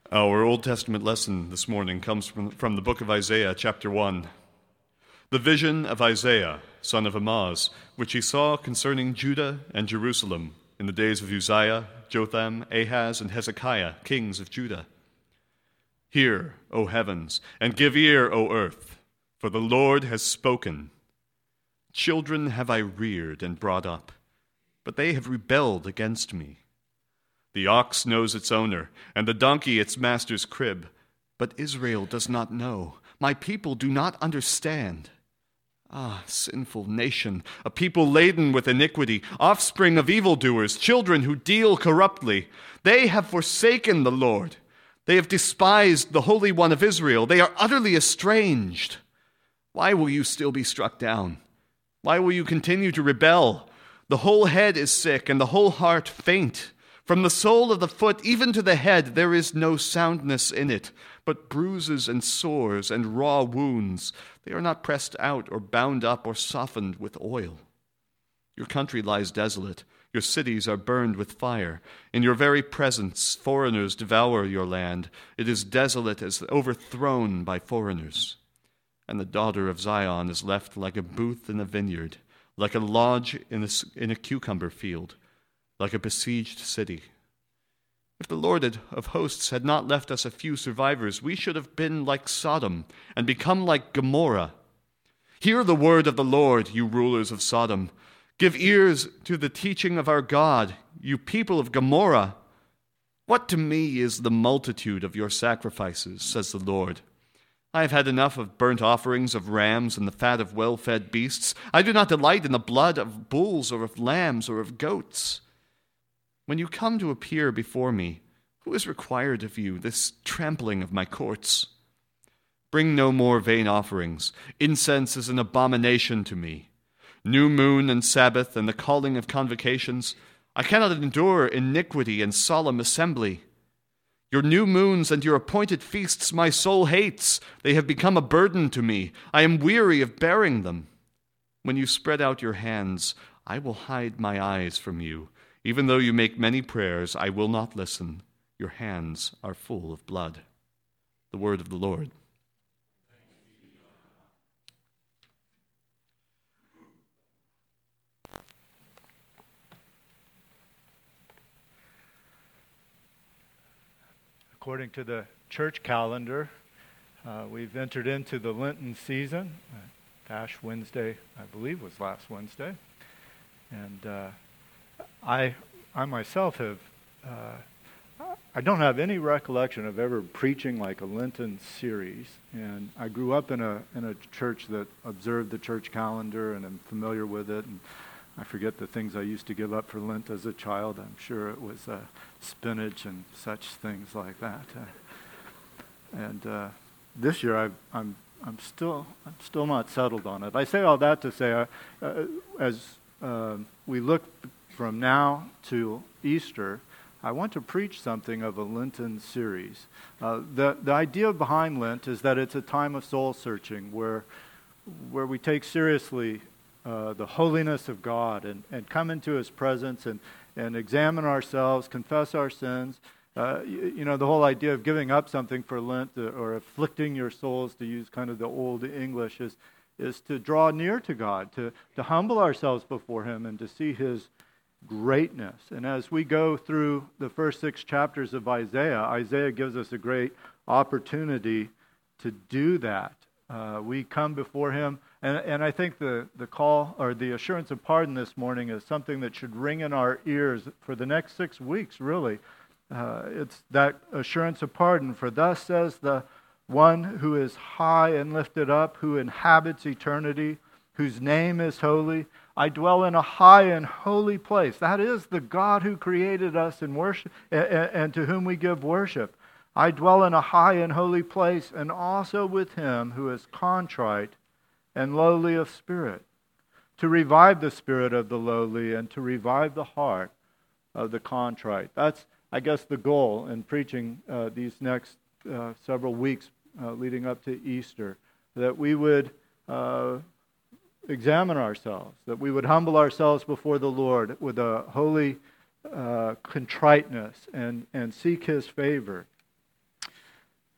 Our Old Testament lesson this morning comes from the book of Isaiah, chapter 1. The vision of Isaiah, son of Amoz, which he saw concerning Judah and Jerusalem in the days of Uzziah, Jotham, Ahaz, and Hezekiah, kings of Judah. Hear, O heavens, and give ear, O earth, for the Lord has spoken. Children have I reared and brought up, but they have rebelled against me. The ox knows its owner, and the donkey its master's crib. But Israel does not know. My people do not understand. Ah, sinful nation, a people laden with iniquity, offspring of evildoers, children who deal corruptly. They have forsaken the Lord. They have despised the Holy One of Israel. They are utterly estranged. Why will you still be struck down? Why will you continue to rebel? The whole head is sick, and the whole heart faint. From the sole of the foot even to the head there is no soundness in it, but bruises and sores and raw wounds. They are not pressed out or bound up or softened with oil. Your country lies desolate. Your cities are burned with fire. In your very presence foreigners devour your land. It is desolate as overthrown by foreigners. And the daughter of Zion is left like a booth in a vineyard, like a lodge in a cucumber field, like a besieged city. If the Lord of hosts had not left us a few survivors, we should have been like Sodom and become like Gomorrah. Hear the word of the Lord, you rulers of Sodom. Give ears to the teaching of our God, you people of Gomorrah. What to me is the multitude of your sacrifices, says the Lord. I have had enough of burnt offerings of rams and the fat of well-fed beasts. I do not delight in the blood of bulls or of lambs or of goats. When you come to appear before me, who has required of you this trampling of my courts? Bring no more vain offerings. Incense is an abomination to me. New moon and Sabbath and the calling of convocations. I cannot endure iniquity and solemn assembly. Your new moons and your appointed feasts my soul hates. They have become a burden to me. I am weary of bearing them. When you spread out your hands, I will hide my eyes from you. Even though you make many prayers, I will not listen. Your hands are full of blood. The word of the Lord. According to the church calendar, we've entered into the Lenten season. Ash Wednesday, I believe, was last Wednesday. And I myself have, I don't have any recollection of ever preaching like a Lenten series. And I grew up in a church that observed the church calendar, and I'm familiar with it. And I forget the things I used to give up for Lent as a child. I'm sure it was spinach and such things like that. And this year I'm still not settled on it. I say all that to say, as we look from now to Easter, I want to preach something of a Lenten series. The idea behind Lent is that it's a time of soul searching where we take seriously the holiness of God and come into His presence and examine ourselves, confess our sins. The whole idea of giving up something for Lent or afflicting your souls, to use kind of the old English, is to draw near to God, to humble ourselves before Him and to see His greatness. And as we go through the first 6 chapters of Isaiah gives us a great opportunity to do that. We come before Him, and I think the call or the assurance of pardon this morning is something that should ring in our ears for the next 6 weeks, really. It's that assurance of pardon. For thus says the one who is high and lifted up, who inhabits eternity, whose name is holy. I dwell in a high and holy place. That is the God who created us and worship, and to whom we give worship. I dwell in a high and holy place, and also with Him who is contrite and lowly of spirit, to revive the spirit of the lowly and to revive the heart of the contrite. That's, I guess, the goal in preaching these next several weeks leading up to Easter, that we would examine ourselves, that we would humble ourselves before the Lord with a holy contriteness and seek His favor.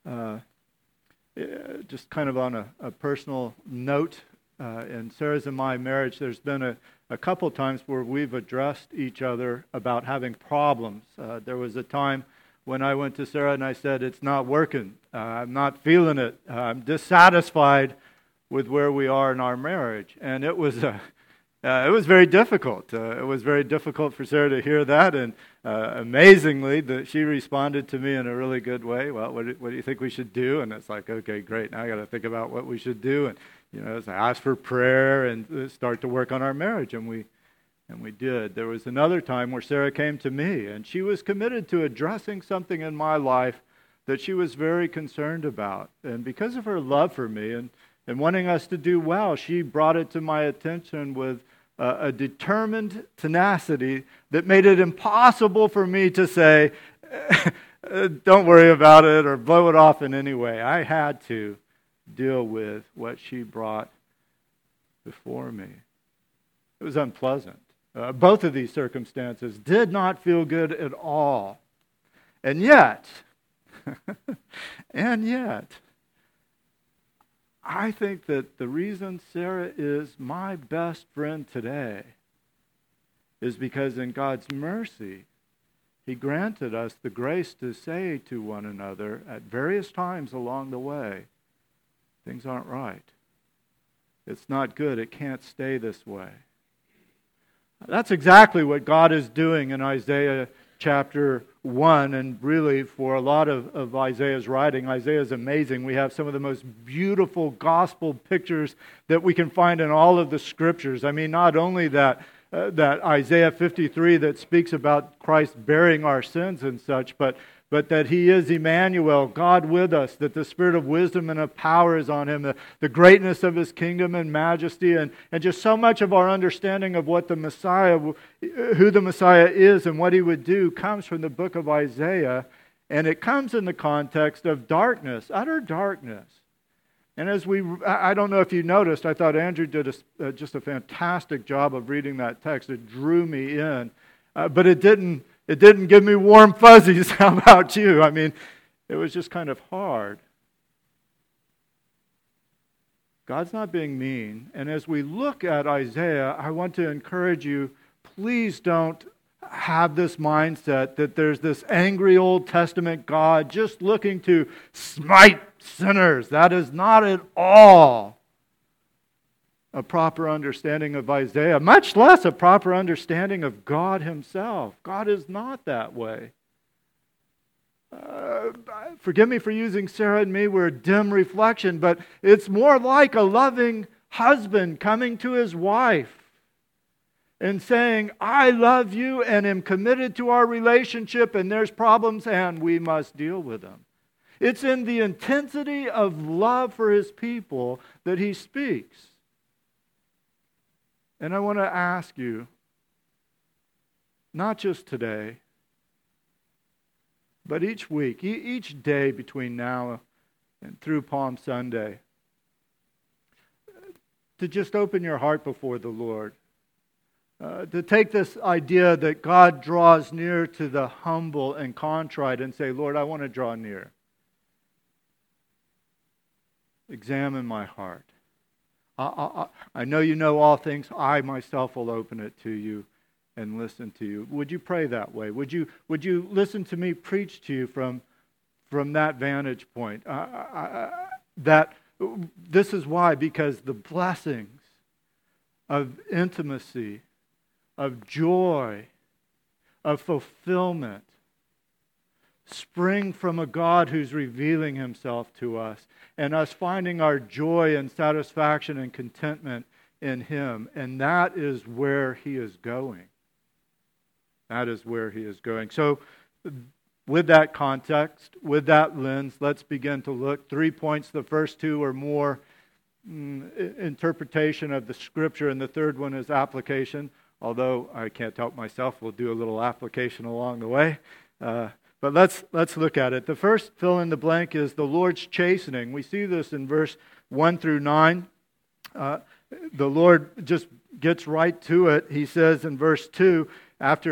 Just kind of on a personal note, in Sarah's and my marriage, there's been a couple times where we've addressed each other about having problems. There was a time when I went to Sarah and I said, it's not working. I'm not feeling it. I'm dissatisfied with where we are in our marriage. And it was very difficult. It was very difficult for Sarah to hear that. And amazingly, she responded to me in a really good way. Well, what do you think we should do? And it's like, okay, great. Now I got to think about what we should do. And so I asked for prayer and start to work on our marriage. And we did. There was another time where Sarah came to me, and she was committed to addressing something in my life that she was very concerned about. And because of her love for me and wanting us to do well, she brought it to my attention with a determined tenacity that made it impossible for me to say, don't worry about it or blow it off in any way. I had to deal with what she brought before me. It was unpleasant. Both of these circumstances did not feel good at all. And yet, I think that the reason Sarah is my best friend today is because in God's mercy, He granted us the grace to say to one another at various times along the way, things aren't right. It's not good. It can't stay this way. That's exactly what God is doing in Isaiah chapter 1, and really for a lot of Isaiah's writing. Isaiah is amazing. We have some of the most beautiful gospel pictures that we can find in all of the scriptures. I mean, not only that Isaiah 53 that speaks about Christ bearing our sins and such, but that He is Emmanuel, God with us, that the Spirit of wisdom and of power is on Him, the greatness of His kingdom and majesty, and just so much of our understanding of what the Messiah, who the Messiah is and what He would do comes from the book of Isaiah, and it comes in the context of darkness, utter darkness. And I don't know if you noticed, I thought Andrew did just a fantastic job of reading that text. It drew me in, but it didn't give me warm fuzzies. How about you? I mean, it was just kind of hard. God's not being mean. And as we look at Isaiah, I want to encourage you, please don't have this mindset that there's this angry Old Testament God just looking to smite sinners. That is not at all a proper understanding of Isaiah, much less a proper understanding of God Himself. God is not that way. Forgive me for using Sarah and me, we're a dim reflection, but it's more like a loving husband coming to his wife and saying, I love you and am committed to our relationship, and there's problems and we must deal with them. It's in the intensity of love for His people that He speaks. And I want to ask you, not just today, but each week, each day between now and through Palm Sunday, to just open your heart before the Lord. To take this idea that God draws near to the humble and contrite and say, Lord, I want to draw near. Examine my heart. I know you know all things. I myself will open it to you and listen to you. Would you pray that way? Would you listen to me preach to you from that vantage point? That this is why, because the blessings of intimacy, of joy, of fulfillment spring from a God who's revealing Himself to us, and us finding our joy and satisfaction and contentment in Him. And that is where He is going. That is where He is going. So, with that context, with that lens, let's begin to look. 3 points. The first two are more interpretation of the Scripture, and the third one is application. Although I can't help myself, we'll do a little application along the way. But let's look at it. The first fill in the blank is the Lord's chastening. We see this in verse 1 through 9. The Lord just gets right to it. He says in verse 2, after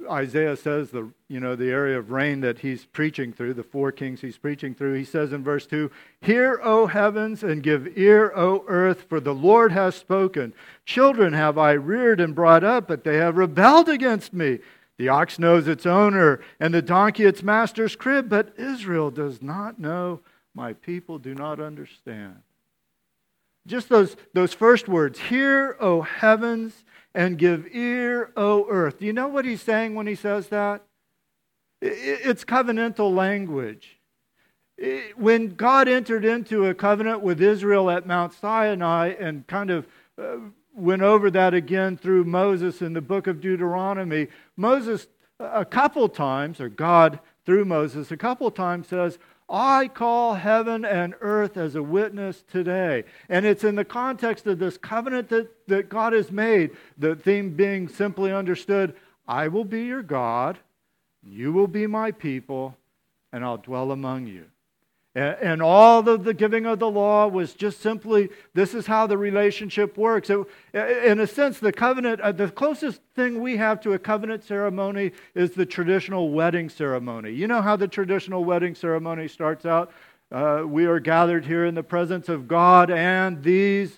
Isaiah says, the area of reign that he's preaching through, the 4 kings he's preaching through, he says in verse 2, "Hear, O heavens, and give ear, O earth, for the Lord has spoken. Children have I reared and brought up, but they have rebelled against me. The ox knows its owner, and the donkey its master's crib, but Israel does not know. My people do not understand." Just those first words, "Hear, O heavens, and give ear, O earth." Do you know what he's saying when he says that? It's covenantal language. When God entered into a covenant with Israel at Mount Sinai and kind of went over that again through Moses in the book of Deuteronomy, Moses a couple times, or God through Moses a couple times says, "I call heaven and earth as a witness today." And it's in the context of this covenant that God has made, the theme being simply understood, I will be your God, you will be my people, and I'll dwell among you. And all of the giving of the law was just simply, this is how the relationship works. So, in a sense, the covenant, the closest thing we have to a covenant ceremony is the traditional wedding ceremony. You know how the traditional wedding ceremony starts out? We are gathered here in the presence of God and these,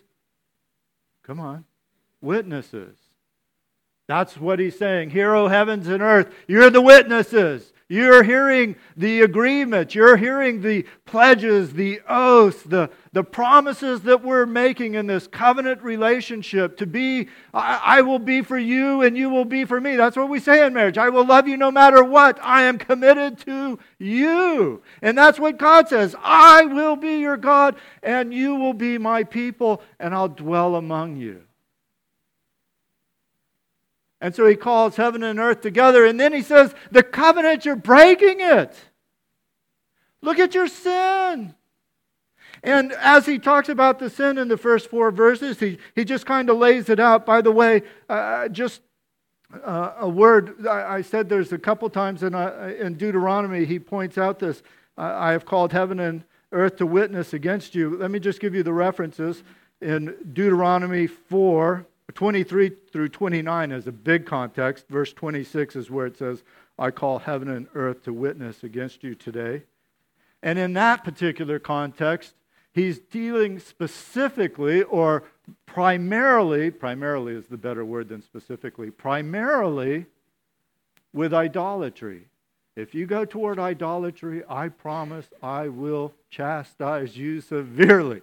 witnesses. That's what he's saying. "Hear, O heavens and earth, you're the witnesses. You're hearing the agreement. You're hearing the pledges, the oaths, the promises that we're making in this covenant relationship to be, I will be for you and you will be for me." That's what we say in marriage. I will love you no matter what. I am committed to you. And that's what God says. I will be your God and you will be my people and I'll dwell among you. And so he calls heaven and earth together. And then he says, the covenant, you're breaking it. Look at your sin. And as he talks about the sin in the first 4 verses, he just kind of lays it out. By the way, a word, I said there's a couple times in Deuteronomy, he points out this. I have called heaven and earth to witness against you. Let me just give you the references. In Deuteronomy 4:23 through 29 is a big context. Verse 26 is where it says, I call heaven and earth to witness against you today. And in that particular context, he's dealing specifically or primarily is the better word than specifically, primarily with idolatry. If you go toward idolatry, I promise I will chastise you severely.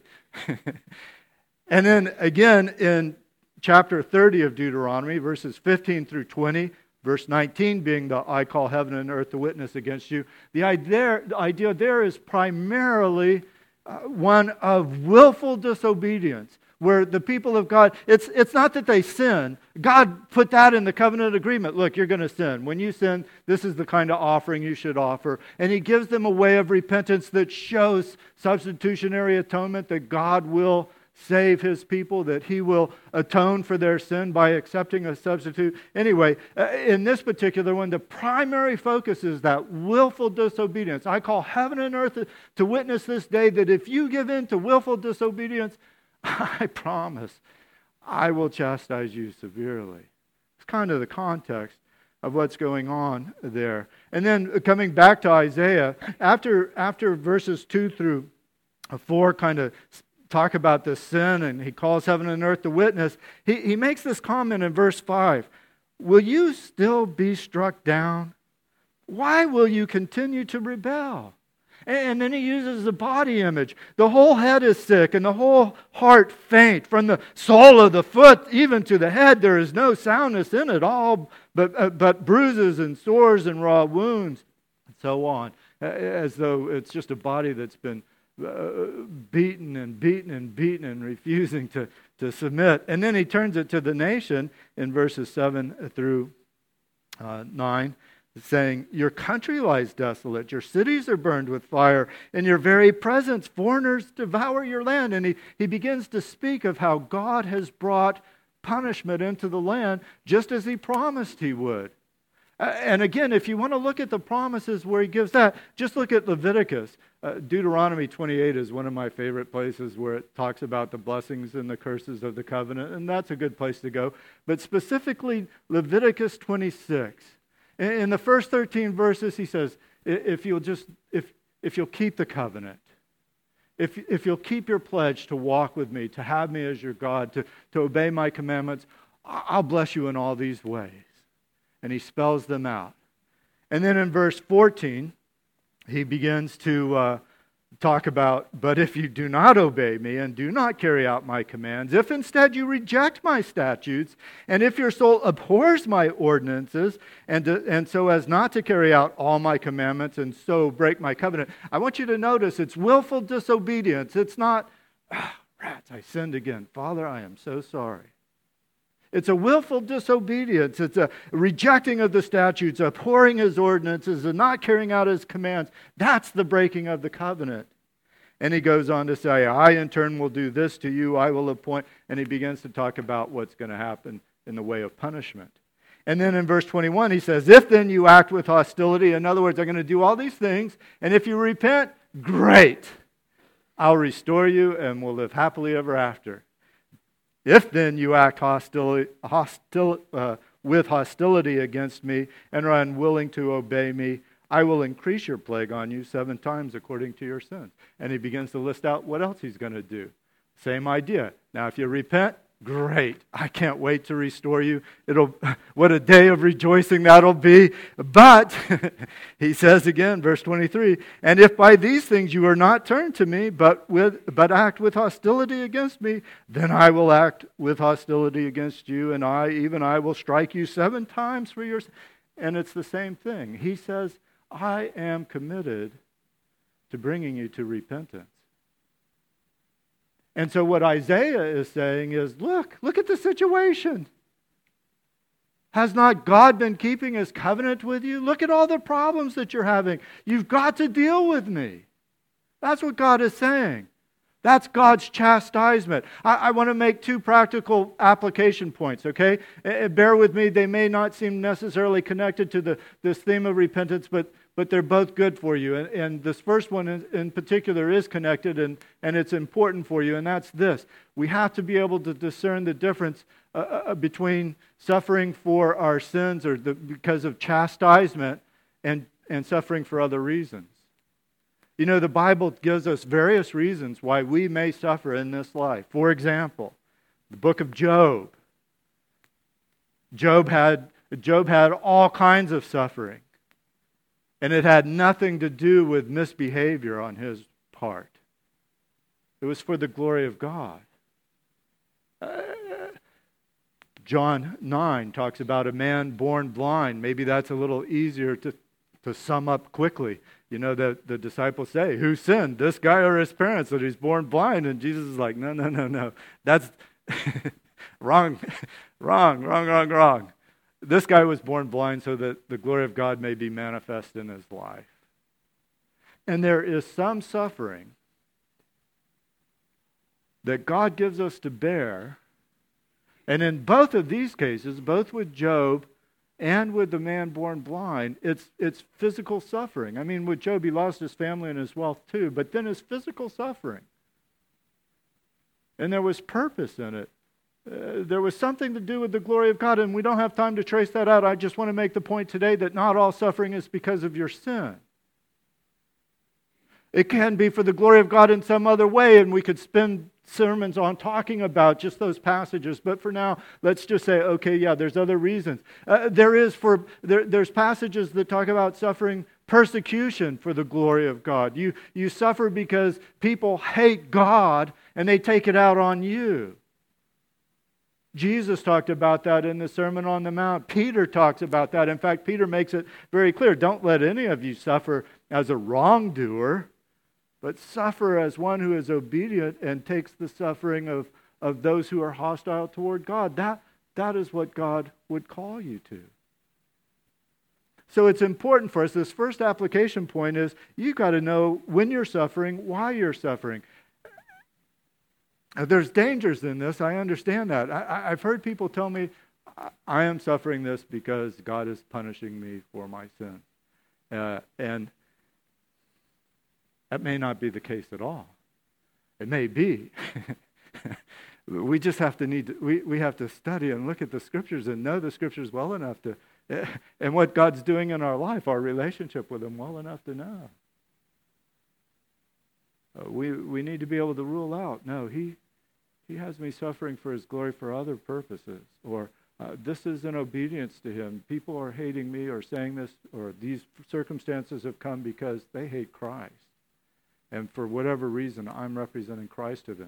And then again in chapter 30 of Deuteronomy, verses 15 through 20, verse 19 being the I call heaven and earth to witness against you. The idea there is primarily one of willful disobedience, where the people of God, it's not that they sin. God put that in the covenant agreement. Look, you're going to sin. When you sin, this is the kind of offering you should offer. And he gives them a way of repentance that shows substitutionary atonement, that God will save his people, that he will atone for their sin by accepting a substitute. Anyway, in this particular one, the primary focus is that willful disobedience. I call heaven and earth to witness this day that if you give in to willful disobedience, I promise I will chastise you severely. It's kind of the context of what's going on there. And then coming back to Isaiah, after verses 2 through 4 kind of talk about this sin, and he calls heaven and earth to witness, he makes this comment in verse 5. Will you still be struck down? Why will you continue to rebel? And then he uses the body image. The whole head is sick and the whole heart faint. From the sole of the foot even to the head, there is no soundness in it all, but bruises and sores and raw wounds, and so on. As though it's just a body that's been beaten and refusing to submit. And then he turns it to the nation in verses 7 through 9, saying, your country lies desolate, your cities are burned with fire, in your very presence foreigners devour your land. And he begins to speak of how God has brought punishment into the land just as he promised he would. And again, if you want to look at the promises where he gives that, just look at Leviticus. Deuteronomy 28 is one of my favorite places where it talks about the blessings and the curses of the covenant, and that's a good place to go. But specifically, Leviticus 26. In the first 13 verses, he says, if you'll keep the covenant, if you'll keep your pledge to walk with me, to have me as your God, to obey my commandments, I'll bless you in all these ways. And he spells them out. And then in verse 14, he begins to talk about, but if you do not obey me and do not carry out my commands, if instead you reject my statutes, and if your soul abhors my ordinances, and so as not to carry out all my commandments and so break my covenant, I want you to notice it's willful disobedience. It's not, rats, I sinned again. Father, I am so sorry. It's a willful disobedience. It's a rejecting of the statutes, abhorring his ordinances, and not carrying out his commands. That's the breaking of the covenant. And he goes on to say, I in turn will do this to you, I will appoint. And he begins to talk about what's going to happen in the way of punishment. And then in verse 21, he says, if then you act with hostility, in other words, I'm going to do all these things, and if you repent, great. I'll restore you and we'll live happily ever after. If then you act with hostility against me and are unwilling to obey me, I will increase your plague on you 7 times according to your sins. And he begins to list out what else he's going to do. Same idea. Now, if you repent, great. I can't wait to restore you. What a day of rejoicing that'll be. But, he says again, verse 23, and if by these things you are not turned to me, but act with hostility against me, then I will act with hostility against you, and I will strike you 7 times for your sin. And it's the same thing. He says, I am committed to bringing you to repentance. And so what Isaiah is saying is, look at the situation. Has not God been keeping his covenant with you? Look at all the problems that you're having. You've got to deal with me. That's what God is saying. That's God's chastisement. I want to make 2 practical application points, okay? Bear with me. They may not seem necessarily connected to this theme of repentance, but they're both good for you. And this first one in particular is connected, and it's important for you, and that's this. We have to be able to discern the difference between suffering for our sins or because of chastisement and suffering for other reasons. You know, the Bible gives us various reasons why we may suffer in this life. For example, the book of Job. Job had all kinds of suffering. And it had nothing to do with misbehavior on his part. It was for the glory of God. John 9 talks about a man born blind. Maybe that's a little easier to sum up quickly. You know, the disciples say, who sinned, this guy or his parents, that he's born blind? And Jesus is like, no. That's wrong. This guy was born blind so that the glory of God may be manifest in his life. And there is some suffering that God gives us to bear. And in both of these cases, both with Job and with the man born blind, it's physical suffering. I mean, with Job, he lost his family and his wealth too, but then it's physical suffering. And there was purpose in it. There was something to do with the glory of God, and we don't have time to trace that out. I just want to make the point today that not all suffering is because of your sin. It can be for the glory of God in some other way, and we could spend sermons on talking about just those passages. But for now, let's just say, okay, yeah, there's other reasons. There's passages that talk about suffering persecution for the glory of God. You suffer because people hate God, and they take it out on you. Jesus talked about that in the Sermon on the Mount. Peter talks about that. In fact, Peter makes it very clear. Don't let any of you suffer as a wrongdoer, but suffer as one who is obedient and takes the suffering of those who are hostile toward God. That is what God would call you to. So it's important for us. This first application point is you've got to know when you're suffering, why you're suffering. There's dangers in this. I understand that. I've heard people tell me, I am suffering this because God is punishing me for my sin. And that may not be the case at all. It may be. We just have to we have to study and look at the Scriptures and know the Scriptures well enough and what God's doing in our life, our relationship with Him, well enough to know. We need to be able to rule out, no, He has me suffering for His glory for other purposes, or this is in obedience to Him. People are hating me or saying this, or these circumstances have come because they hate Christ. And for whatever reason, I'm representing Christ to them.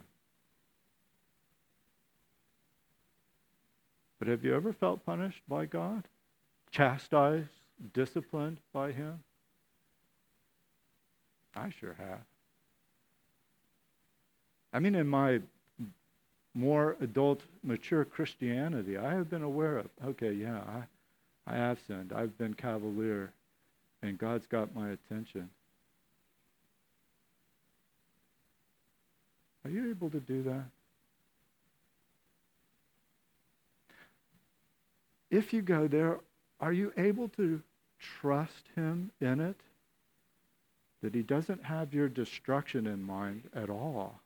But have you ever felt punished by God? Chastised, disciplined by Him? I sure have. I mean, in my more adult, mature Christianity, I have been aware of, okay, yeah, I have sinned. I've been cavalier, and God's got my attention. Are you able to do that? If you go there, are you able to trust Him in it? That He doesn't have your destruction in mind at all.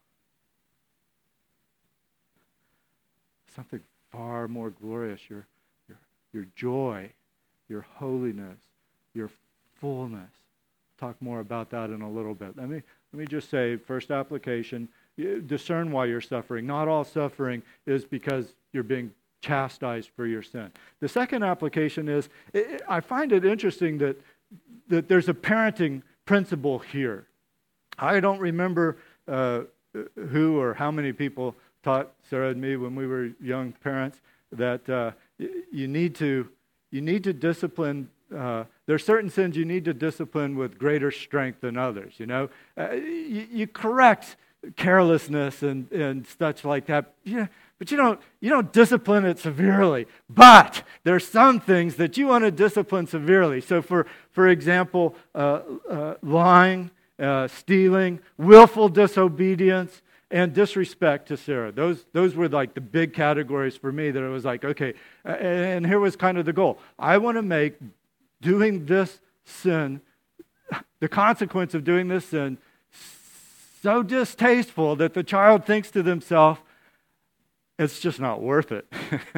Something far more glorious, your joy, your holiness, your fullness. Talk more about that in a little bit. Let me just say, first application, discern why you're suffering. Not all suffering is because you're being chastised for your sin. The second application is, I find it interesting that there's a parenting principle here. I don't remember who or how many people taught Sarah and me when we were young parents that you need to discipline. There are certain sins you need to discipline with greater strength than others. You know, you correct carelessness and such like that. Yeah, but you don't discipline it severely. But there's some things that you want to discipline severely. So for example, lying, stealing, willful disobedience, and disrespect to Sarah. Those were like the big categories for me that it was like, okay, and here was kind of the goal. I want to make doing this sin, the consequence of doing this sin, so distasteful that the child thinks to themselves, it's just not worth it.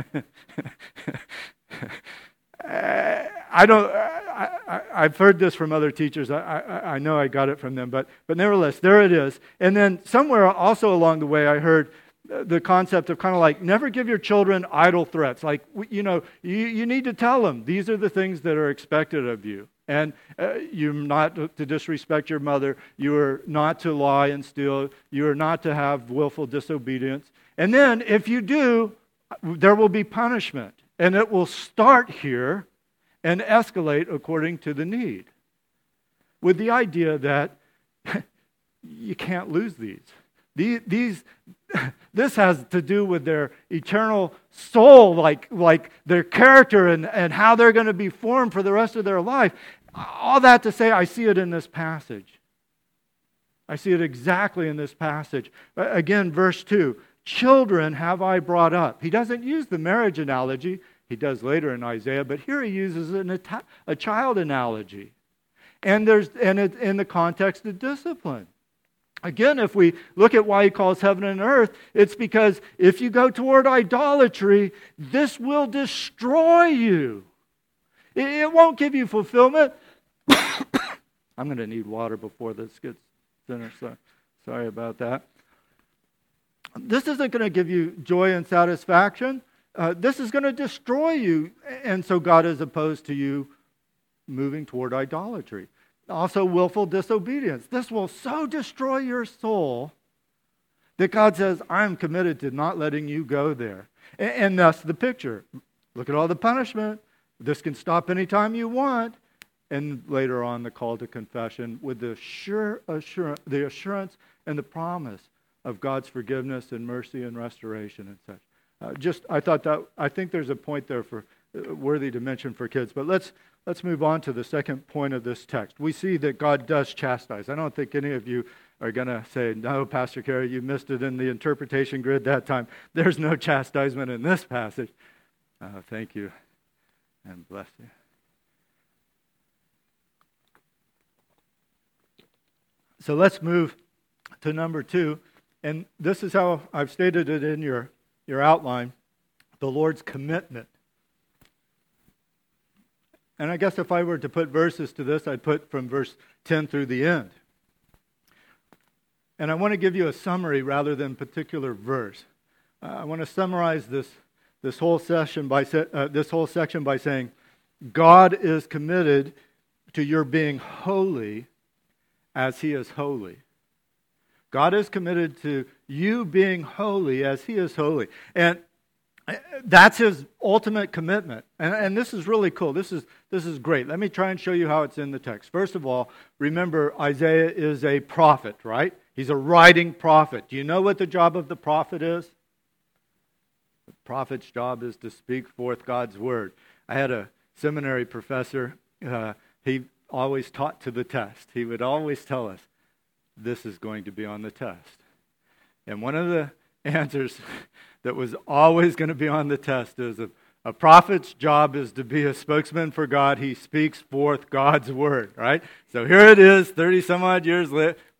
I've heard this from other teachers. I know I got it from them, but nevertheless, there it is. And then somewhere also along the way, I heard the concept of kind of like never give your children idle threats. Like, you need to tell them these are the things that are expected of you. And you're not to disrespect your mother. You are not to lie and steal. You are not to have willful disobedience. And then if you do, there will be punishment. And it will start here and escalate according to the need. With the idea that you can't lose these. This has to do with their eternal soul, like their character and how they're going to be formed for the rest of their life. All that to say, I see it in this passage. I see it exactly in this passage. Again, verse 2, children have I brought up. He doesn't use the marriage analogy. He does later in Isaiah, but here he uses a child analogy. And it's in the context of discipline. Again, if we look at why he calls heaven and earth, it's because if you go toward idolatry, this will destroy you. It won't give you fulfillment. I'm going to need water before this gets finished, so sorry about that. This isn't going to give you joy and satisfaction. This is going to destroy you. And so God is opposed to you moving toward idolatry. Also, willful disobedience. This will so destroy your soul that God says, I'm committed to not letting you go there. And thus the picture. Look at all the punishment. This can stop anytime you want. And later on, the call to confession with the assurance and the promise of God's forgiveness and mercy and restoration and such. I think there's a point there for worthy to mention for kids. But let's move on to the second point of this text. We see that God does chastise. I don't think any of you are going to say, no, Pastor Kerry, you missed it in the interpretation grid that time. There's no chastisement in this passage. Thank you, and bless you. So let's move to number 2. And this is how I've stated it in your outline, the Lord's commitment. And I guess if I were to put verses to this, I'd put from verse 10 through the end. And I want to give you a summary rather than particular verse. I want to summarize this whole section by saying, God is committed to your being holy as He is holy. God is committed to you being holy as He is holy. And that's His ultimate commitment. And this is really cool. This is great. Let me try and show you how it's in the text. First of all, remember Isaiah is a prophet, right? He's a writing prophet. Do you know what the job of the prophet is? The prophet's job is to speak forth God's word. I had a seminary professor. He always taught to the test. He would always tell us, this is going to be on the test. And one of the answers that was always going to be on the test is a prophet's job is to be a spokesman for God. He speaks forth God's word, right? So here it is, 20 some odd years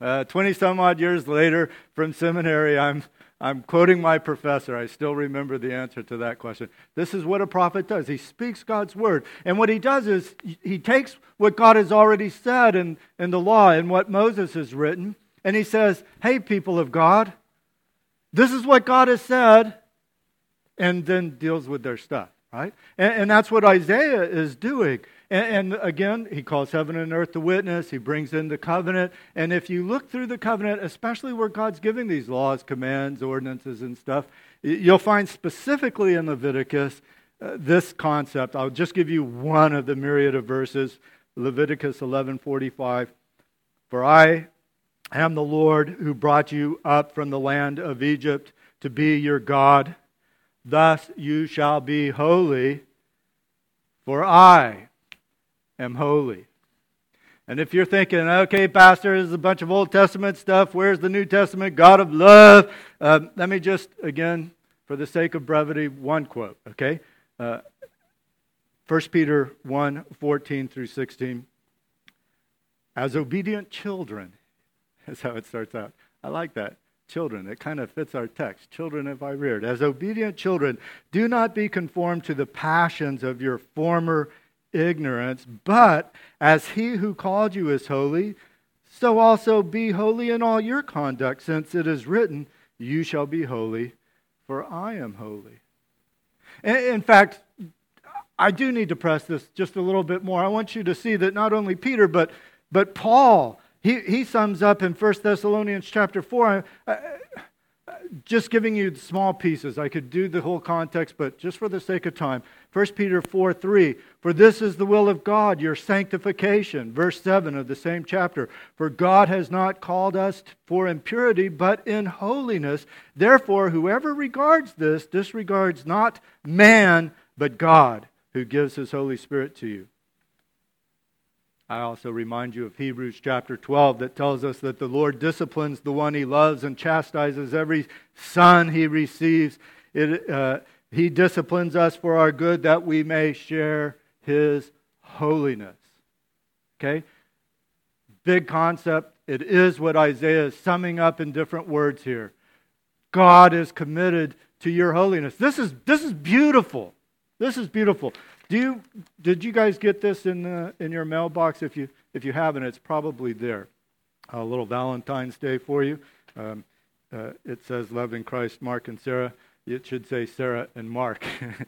later from seminary, I'm quoting my professor. I still remember the answer to that question. This is what a prophet does. He speaks God's word. And what he does is he takes what God has already said in the law and what Moses has written, and he says, hey, people of God, this is what God has said, and then deals with their stuff, right? And that's what Isaiah is doing. And again, he calls heaven and earth to witness. He brings in the covenant. And if you look through the covenant, especially where God's giving these laws, commands, ordinances, and stuff, you'll find specifically in Leviticus this concept. I'll just give you one of the myriad of verses. Leviticus 11:45. For I am the Lord who brought you up from the land of Egypt to be your God. Thus you shall be holy, for I am holy. And if you're thinking, okay, Pastor, this is a bunch of Old Testament stuff. Where's the New Testament? God of love. Let me just, again, for the sake of brevity, one quote, okay? 1 Peter 1:14 through 16. As obedient children, that's how it starts out. I like that. Children, it kind of fits our text. Children have I reared. As obedient children, do not be conformed to the passions of your former ignorance, but as He who called you is holy, so also be holy in all your conduct, since it is written, you shall be holy, for I am holy. In fact, I do need to press this just a little bit more. I want you to see that not only Peter, but Paul, he sums up in 1 Thessalonians chapter 4, just giving you small pieces. I could do the whole context, but just for the sake of time. 1 Peter 4:3, for this is the will of God, your sanctification. Verse 7 of the same chapter, for God has not called us for impurity, but in holiness. Therefore, whoever regards this disregards not man, but God, who gives His Holy Spirit to you. I also remind you of Hebrews chapter 12 that tells us that the Lord disciplines the one He loves and chastises every son He receives. He disciplines us for our good that we may share His holiness. Okay? Big concept. It is what Isaiah is summing up in different words here. God is committed to your holiness. This is beautiful. This is beautiful. Did you guys get this in your mailbox? If you haven't, it's probably there. A little Valentine's Day for you. It says, "Love in Christ, Mark and Sarah." It should say Sarah and Mark.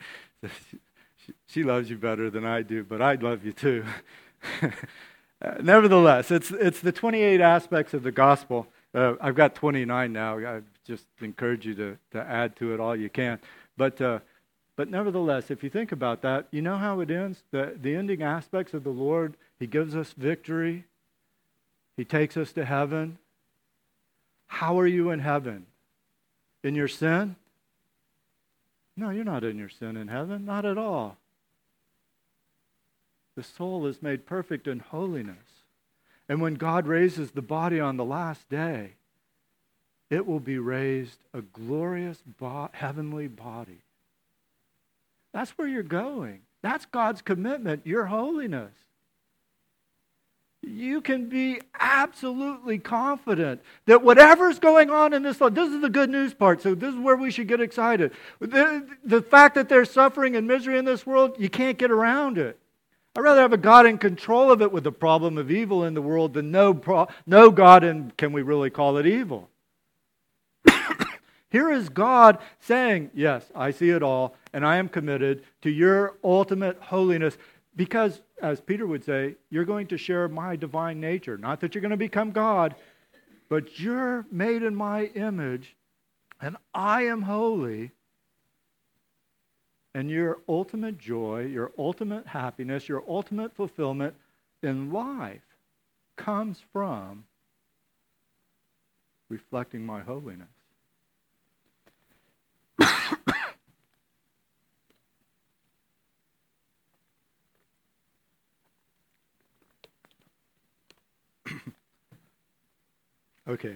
She loves you better than I do, but I love you too. Nevertheless, it's the 28 aspects of the gospel. I've got 29 now. I just encourage you to add to it all you can. But nevertheless, if you think about that, you know how it ends? The ending aspects of the Lord, He gives us victory. He takes us to heaven. How are you in heaven? In your sin? No, you're not in your sin in heaven. Not at all. The soul is made perfect in holiness. And when God raises the body on the last day, it will be raised a glorious heavenly body. That's where you're going. That's God's commitment, your holiness. You can be absolutely confident that whatever's going on in this life, this is the good news part, so this is where we should get excited. The fact that there's suffering and misery in this world, you can't get around it. I'd rather have a God in control of it with the problem of evil in the world than no God, and can we really call it evil? Here is God saying, yes, I see it all, and I am committed to your ultimate holiness because, as Peter would say, you're going to share my divine nature. Not that you're going to become God, but you're made in my image, and I am holy. And your ultimate joy, your ultimate happiness, your ultimate fulfillment in life comes from reflecting my holiness. Okay.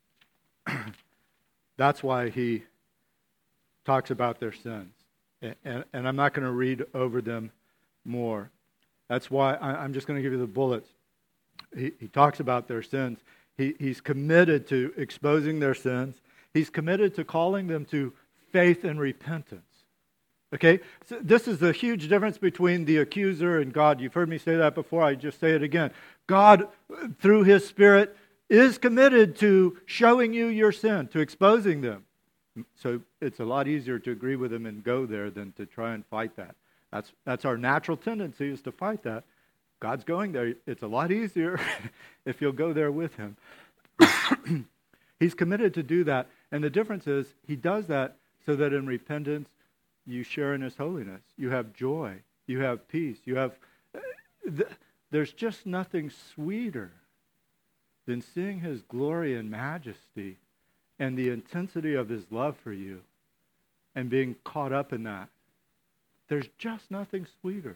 That's why he talks about their sins. And I'm not going to read over them more. That's why I'm just going to give you the bullets. He talks about their sins. He's committed to exposing their sins. He's committed to calling them to faith and repentance. Okay? So this is the huge difference between the accuser and God. You've heard me say that before. I just say it again. God, through His Spirit, is committed to showing you your sin, to exposing them. So it's a lot easier to agree with Him and go there than to try and fight that. That's our natural tendency, is to fight that. God's going there. It's a lot easier if you'll go there with Him. He's committed to do that. And the difference is He does that so that in repentance you share in His holiness. You have joy. You have peace. You have... There's just nothing sweeter than seeing His glory and majesty and the intensity of His love for you and being caught up in that. There's just nothing sweeter.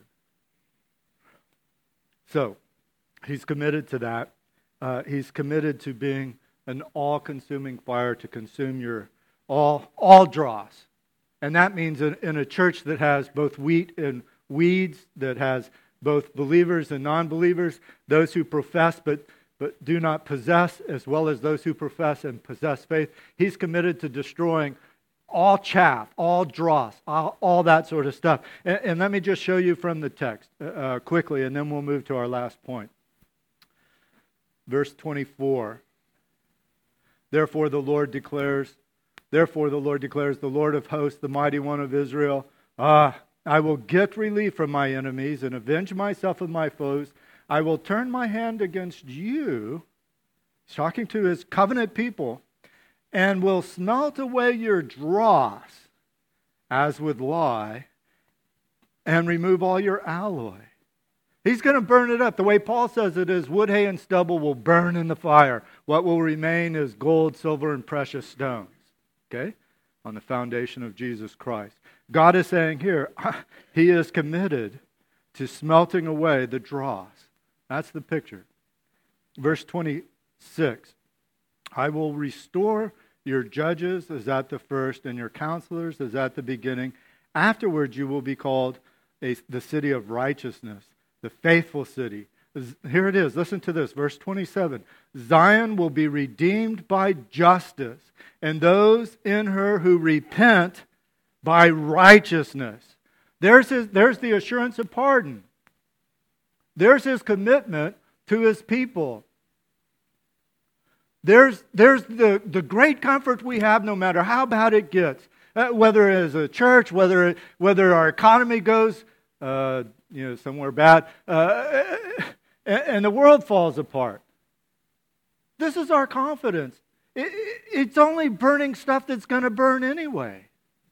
So, He's committed to that. He's committed to being an all-consuming fire to consume your all dross. And that means in a church that has both wheat and weeds, that has both believers and non-believers, those who profess but do not possess, as well as those who profess and possess faith. He's committed to destroying all chaff, all dross, all that sort of stuff. And let me just show you from the text quickly, and then we'll move to our last point. Verse 24. Therefore the Lord declares, the Lord of hosts, the mighty one of Israel, I will get relief from my enemies and avenge myself of my foes. I will turn my hand against you, he's talking to his covenant people, and will smelt away your dross as with lye, and remove all your alloy. He's going to burn it up. The way Paul says it is, wood, hay, and stubble will burn in the fire. What will remain is gold, silver, and precious stones. Okay? On the foundation of Jesus Christ. God is saying here, He is committed to smelting away the dross. That's the picture. Verse 26. I will restore your judges as at the first, and your counselors as at the beginning. Afterwards you will be called the city of righteousness, the faithful city. Here it is. Listen to this. Verse 27. Zion will be redeemed by justice, and those in her who repent by righteousness. There's the assurance of pardon. There's His commitment to His people. There's the great comfort we have no matter how bad it gets. Whether as a church, whether our economy goes somewhere bad, and the world falls apart. This is our confidence. It's only burning stuff that's going to burn anyway.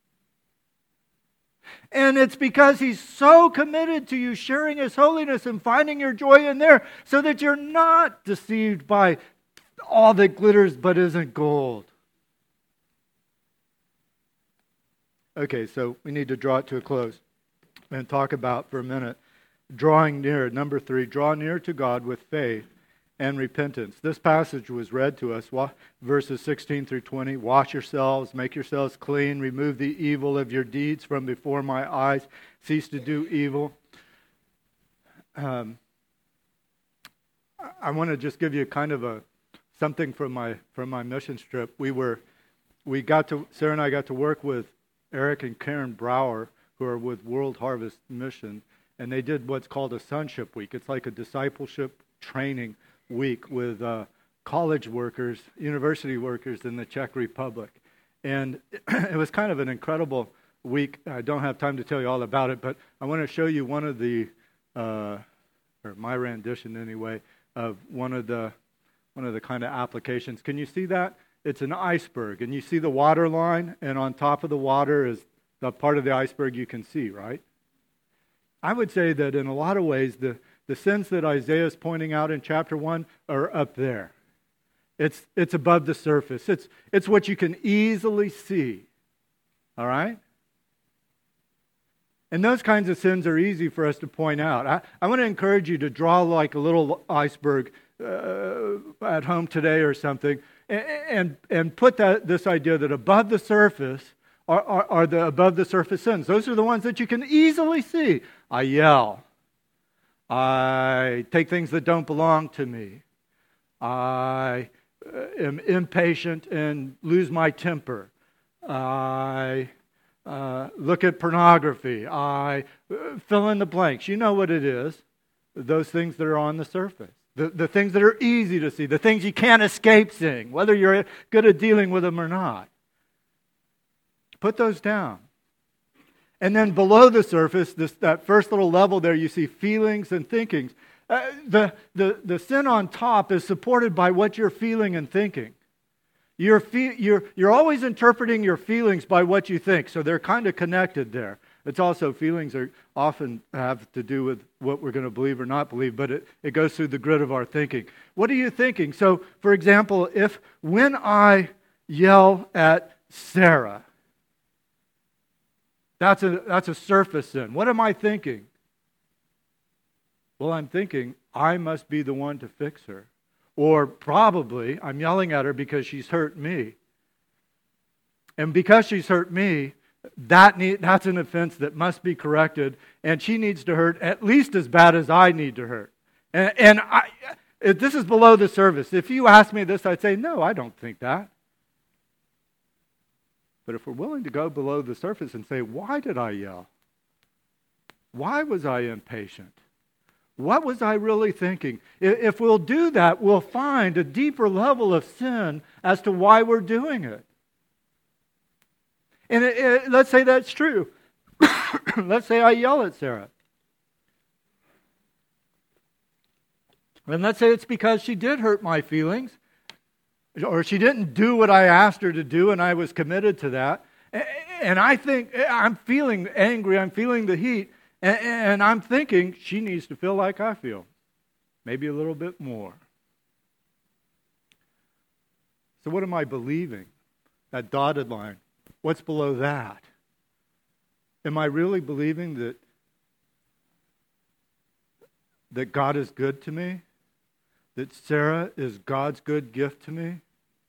And it's because He's so committed to you sharing His holiness and finding your joy in there so that you're not deceived by all that glitters but isn't gold. Okay, so we need to draw it to a close and talk about for a minute drawing near. Number 3, draw near to God with faith and repentance. This passage was read to us, verses 16 through 20. Wash yourselves, make yourselves clean, remove the evil of your deeds from before my eyes, cease to do evil. I want to just give you kind of something from my mission trip. Sarah and I got to work with Eric and Karen Brower, who are with World Harvest Mission, and they did what's called a sonship week. It's like a discipleship training week with college workers, university workers in the Czech Republic. And it was kind of an incredible week. I don't have time to tell you all about it, but I want to show you one of the, or my rendition anyway, of one of the kind of applications. Can you see that? It's an iceberg, and you see the water line, and on top of the water is the part of the iceberg you can see, right? I would say that in a lot of ways, the sins that Isaiah is pointing out in chapter 1 are up there. It's above the surface. It's what you can easily see. All right? And those kinds of sins are easy for us to point out. I want to encourage you to draw like a little iceberg at home today or something, and put this idea that above the surface are the above the surface sins. Those are the ones that you can easily see. I yell. I take things that don't belong to me. I am impatient and lose my temper. I look at pornography. I fill in the blanks. You know what it is. Those things that are on the surface. The things that are easy to see. The things you can't escape seeing, whether you're good at dealing with them or not. Put those down. And then below the surface, that first little level there, you see feelings and thinkings. The sin on top is supported by what you're feeling and thinking. You're always interpreting your feelings by what you think, so they're kind of connected there. It's also, feelings are often have to do with what we're going to believe or not believe, but it goes through the grid of our thinking. What are you thinking? So, for example, when I yell at Sarah, that's a surface sin. What am I thinking? Well, I'm thinking I must be the one to fix her. Or probably I'm yelling at her because she's hurt me. And because she's hurt me, that's an offense that must be corrected, and she needs to hurt at least as bad as I need to hurt. And this is below the surface. If you ask me this, I'd say, no, I don't think that. But if we're willing to go below the surface and say, why did I yell? Why was I impatient? What was I really thinking? If we'll do that, we'll find a deeper level of sin as to why we're doing it. And let's say that's true. Let's say I yell at Sarah. And let's say it's because she did hurt my feelings, or she didn't do what I asked her to do, and I was committed to that. And I think I'm feeling angry, I'm feeling the heat, and I'm thinking she needs to feel like I feel. Maybe a little bit more. So what am I believing? That dotted line. What's below that? Am I really believing that God is good to me? That Sarah is God's good gift to me?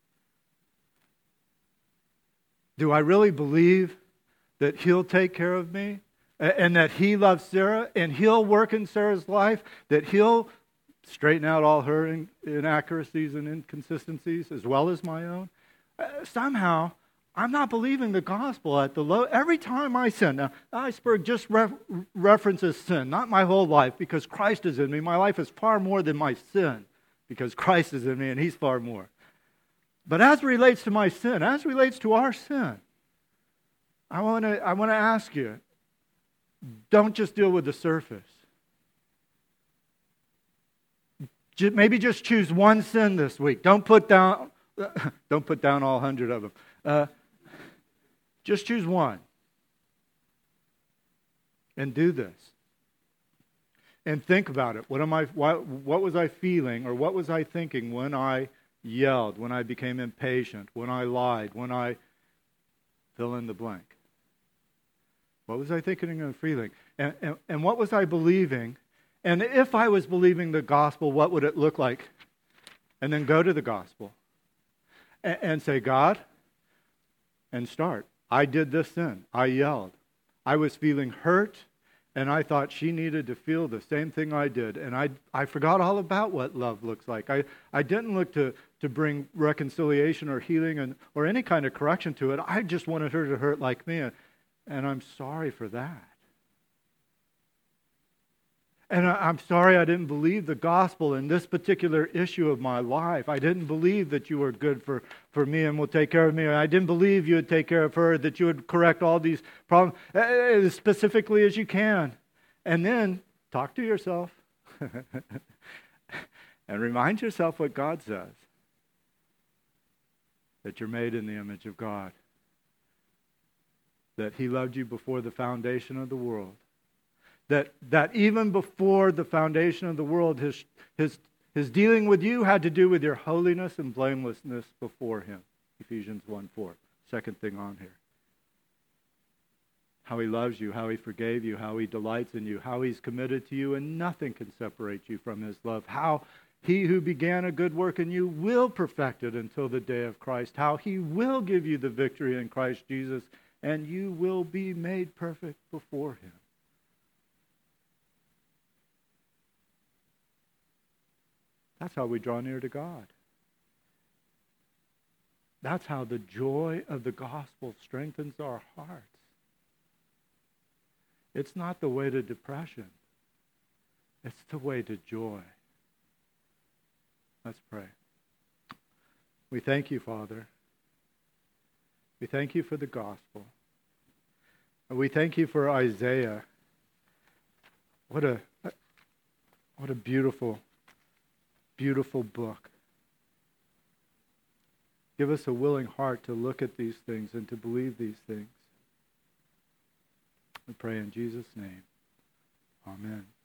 Do I really believe that He'll take care of me? And that He loves Sarah, and He'll work in Sarah's life? That He'll straighten out all her inaccuracies and inconsistencies as well as my own? Somehow, I'm not believing the gospel at the low. Every time I sin, now iceberg just references sin, not my whole life, because Christ is in me. My life is far more than my sin, because Christ is in me and He's far more. But as it relates to my sin, as it relates to our sin, I want to ask you, don't just deal with the surface. Maybe just choose one sin this week. Don't put down all 100 of them. Just choose one. And do this. And think about it. What was I feeling, or what was I thinking when I yelled, when I became impatient, when I lied, when I fill in the blank? What was I thinking and feeling? And what was I believing? And if I was believing the gospel, what would it look like? And then go to the gospel and say, God, and start. I did this sin. I yelled. I was feeling hurt, and I thought she needed to feel the same thing I did. And I forgot all about what love looks like. I didn't look to bring reconciliation or healing or any kind of correction to it. I just wanted her to hurt like me, and I'm sorry for that. And I'm sorry I didn't believe the gospel in this particular issue of my life. I didn't believe that you were good for me and will take care of me. I didn't believe you would take care of her, that you would correct all these problems as specifically as you can. And then talk to yourself and remind yourself what God says, that you're made in the image of God, that He loved you before the foundation of the world. That even before the foundation of the world, his dealing with you had to do with your holiness and blamelessness before Him. Ephesians 1:4. Second thing on here. How He loves you, how He forgave you, how He delights in you, how He's committed to you, and nothing can separate you from His love. How He who began a good work in you will perfect it until the day of Christ. How He will give you the victory in Christ Jesus, and you will be made perfect before Him. That's how we draw near to God. That's how the joy of the gospel strengthens our hearts. It's not the way to depression. It's the way to joy. Let's pray. We thank you, Father. We thank you for the gospel. And we thank you for Isaiah. What a beautiful book. Give us a willing heart to look at these things and to believe these things. We pray in Jesus' name. Amen.